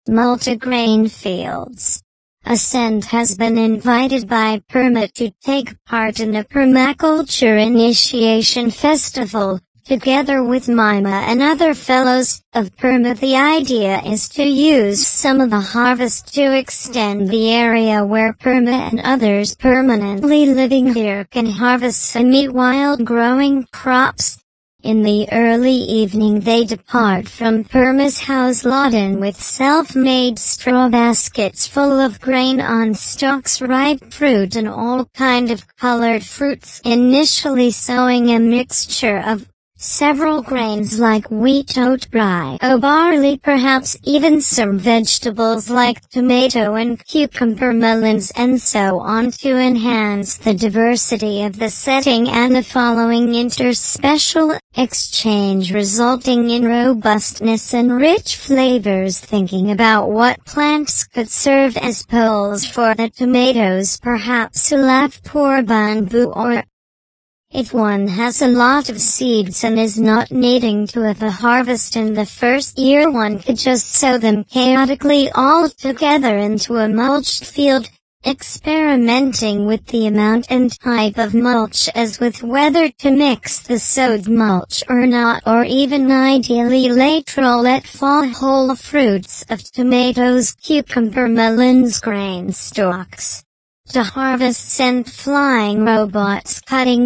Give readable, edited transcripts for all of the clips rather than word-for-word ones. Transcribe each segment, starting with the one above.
multigrain fields. Ascend has been invited by Perma to take part in a permaculture initiation festival, together with Mima and other fellows of Perma. The idea is to use some of the harvest to extend the area where Perma and others permanently living here can harvest semi-wild growing crops. In the early evening they depart from Perma's house laden with self-made straw baskets full of grain on stalks, ripe fruit and all kind of colored fruits, initially sowing a mixture of several grains like wheat, oat, rye, barley, perhaps even some vegetables like tomato and cucumber, melons and so on to enhance the diversity of the setting and the following interspecial exchange resulting in robustness and rich flavors, thinking about what plants could serve as poles for the tomatoes, perhaps sulaf, pour bamboo, or if one has a lot of seeds and is not needing to have a harvest in the first year, one could just sow them chaotically all together into a mulched field, experimenting with the amount and type of mulch as with whether to mix the sowed mulch or not, or even ideally lateral let fall whole fruits of tomatoes, cucumber, melons, grain stalks. To harvest, send flying robots cutting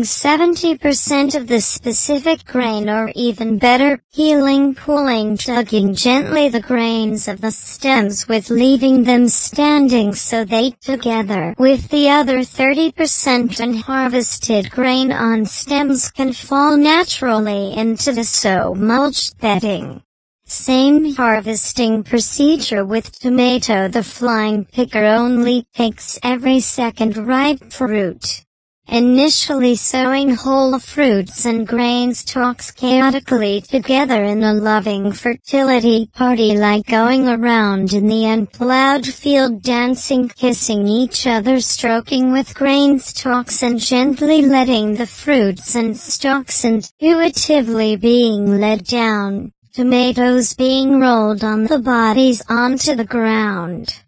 70% of the specific grain, or even better, peeling, pulling, tugging gently the grains of the stems with leaving them standing so they together with the other 30% unharvested grain on stems can fall naturally into the mulched bedding. Same harvesting procedure with tomato. The flying picker only picks every second ripe fruit. Initially sowing whole fruits and grain stalks chaotically together in a loving fertility party, like going around in the unplowed field, dancing, kissing each other, stroking with grain stalks and gently letting the fruits and stalks intuitively being led down. Tomatoes being rolled on the bodies onto the ground.